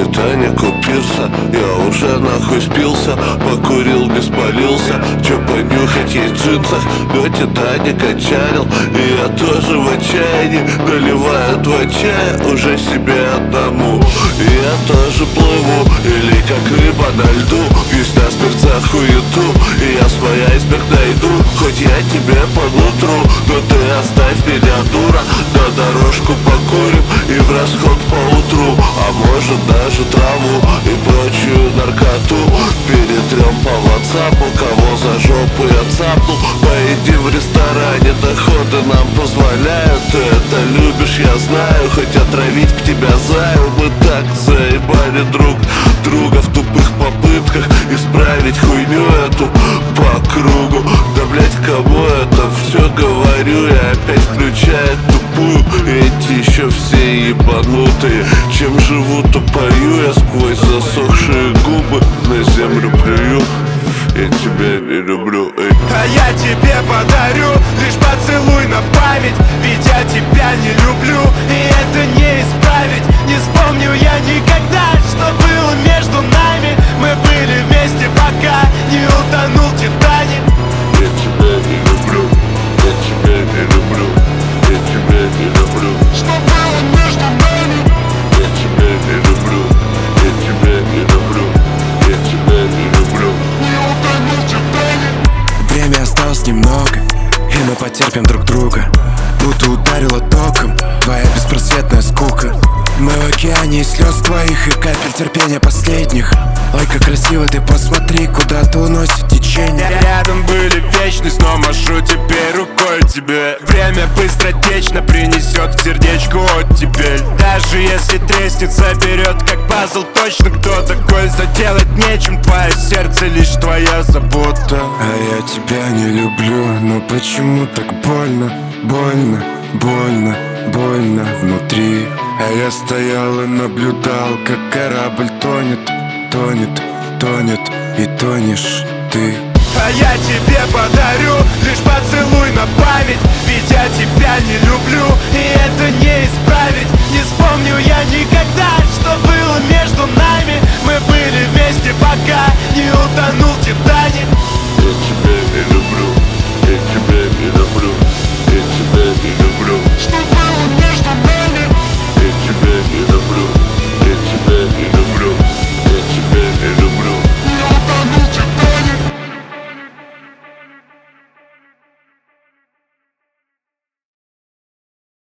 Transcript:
Титанику пирса. Я уже нахуй спился, покурил, не спалился. Чё понюхать есть в джинсах, но Титаник отчалил. И я тоже в отчаянии, наливаю 2 чая уже себе одному. И я тоже плыву, или как рыба на льду. Пусть на смерть хуету, и я свой айсберг найду. Хоть я тебе по нутру, но ты оставь меня, дура. На дорожку покурим и в расход по утру. А может даже траву и прочую наркоту. Перетрем по ватсапу, кого за жопу я цапнул. Поедим в ресторане, доходы нам позволяют. Ты это любишь, я знаю, хоть отравить б тебя заю. Мы так заебали друг друга в тупых попытках исправить хуйню эту по кругу. Да блять, кому это все говорю, я опять включаю тупую. Эти еще все ебанутые, чем живу, то пою я сквозь засохшие губы, на землю плюю. Я тебя не люблю, эй. А я тебе подарю лишь поцелуй на память. Ведь я тебя не люблю, и это не исправить. Не вспомню я никогда, что было между нами. Мы были вместе, пока не утонул Титаник. Я тебя не люблю, я тебя не люблю, я тебя не люблю. Что было между нами? Я тебя не люблю, я тебя не люблю, я тебя не люблю. Не утонул Титаник. Время осталось немного, и мы потерпим друг друга. Будто ударило током твоя беспросветная скука. Мы в океане слез твоих и капель терпения последних. Ой, как красиво, ты посмотри, куда-то уносит течение. Рядом были вечность, но машу теперь рукой тебе. Время быстротечно принесет к сердечку оттепель. Даже если треснет, соберет как пазл точно кто такой. Заделать нечем, твое сердце лишь твоя забота. А я тебя не люблю, но почему так больно, больно, больно, больно внутри. А я стоял и наблюдал, как корабль тонет, тонет, тонет, и тонешь ты. А я тебе подарю лишь поцелуй на память. Ведь я тебя не люблю, и это не исправить. Не вспомню я никогда, что